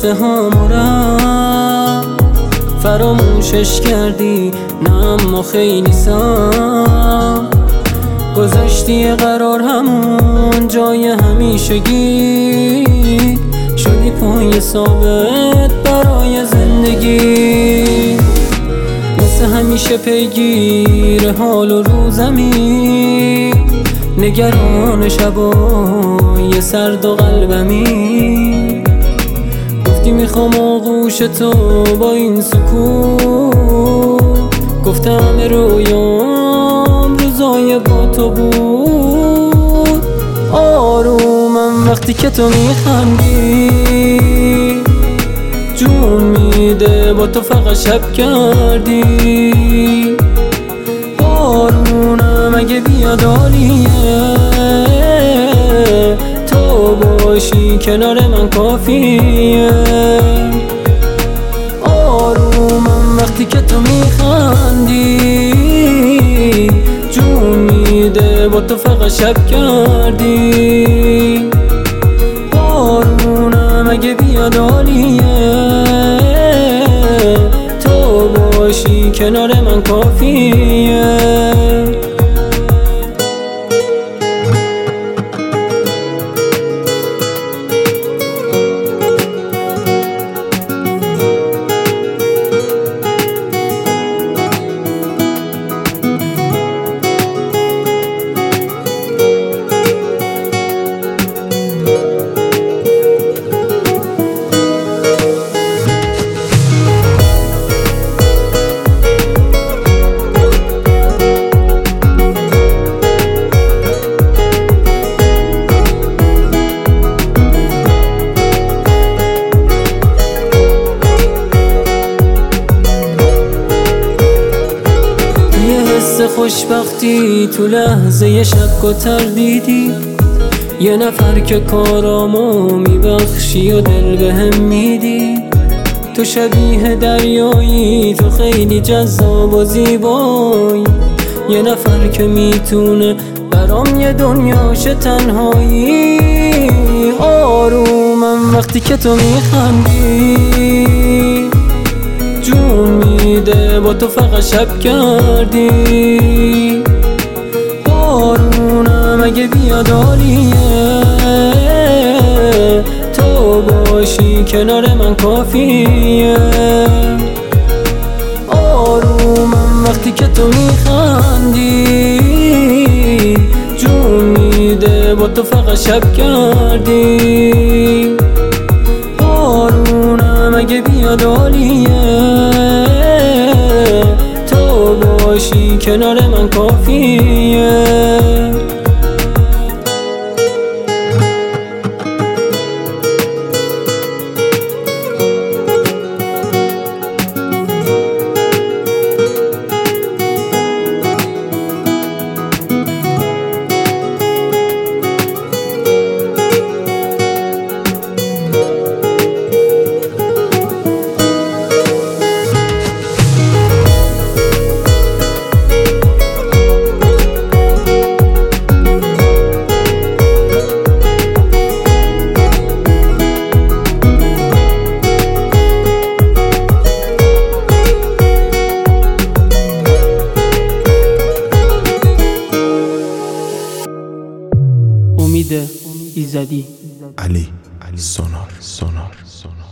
قصه هامو فراموشش کردی، نه اما خیلی سم گذاشتی قرار همون جای همیشگی، شدی پای ثابت برای زندگی. مثل همیشه پیگیر حال و روزمی، نگران شبای سرد و قلبمی. گفتی میخوام آغوش تو با این سکوت، گفتم رویام روزای با تو بود. آرومم وقتی که تو میخندی، جون میده با تو فقط شب کردی. بارونم اگه بیاد عالیه، تو باشی کنار من کافیه. آرومم وقتی که تو میخندی، جون میده با تو فقط شب کردی. بارونم اگه بیاد عالیه، تو باشی کنار من کافیه. خوشبختی تو لحظه شک و تردیدی، یه نفر که کارامو میبخشی و دل بهم میدی. تو شبیه دریایی، تو خیلی جذاب و زیبایی، یه نفر که میتونه برام یه دنیاش تنهایی. آرومم وقتی که تو میخندی، جون میده با تو فقط شب کردی. بارونم اگه بیاد عالیه، تو باشی کنار من کافیه. آرومم وقتی که تو میخندی، جون میده با تو فقط شب کردی. بارونم اگه بیاد عالیه، تو باشی کنار من کافیه. امید ایزدی. علی سونار.